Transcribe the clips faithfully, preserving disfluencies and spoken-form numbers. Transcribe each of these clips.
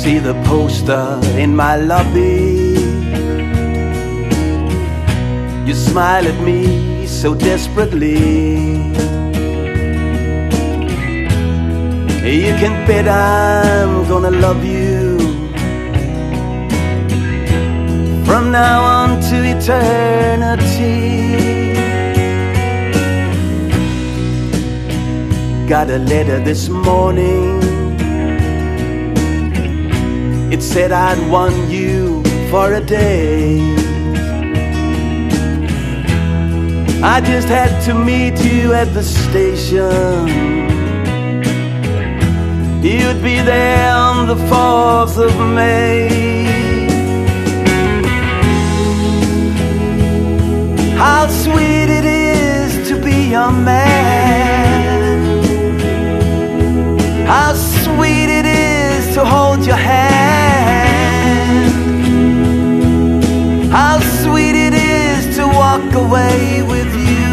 see the poster in my lobby. You smile at me so desperately. You can bet I'm gonna love you from now on to eternity. Got a letter this morning. It said I'd won you for a day. I just had to meet you at the station. You'd be there on the fourth of May. How sweet it is to be your man. How sweet it is to hold your hand. How sweet it is to walk away with you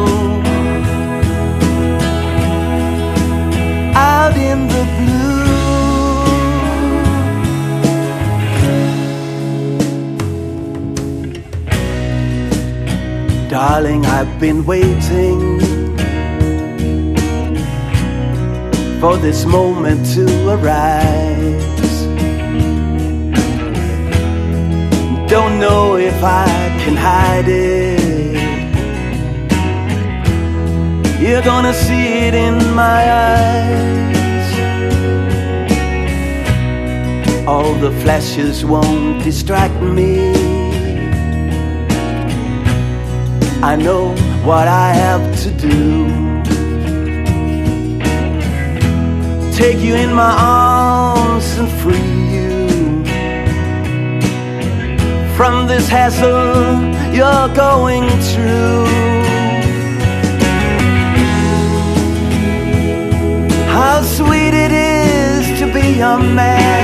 out in the blue. Darling, I've been waiting for this moment to arise. Don't know if I can hide it. You're gonna see it in my eyes. All the flashes won't distract me. I know what I have to do. Take you in my arms and free you from this hassle you're going through. How sweet it is to be a man.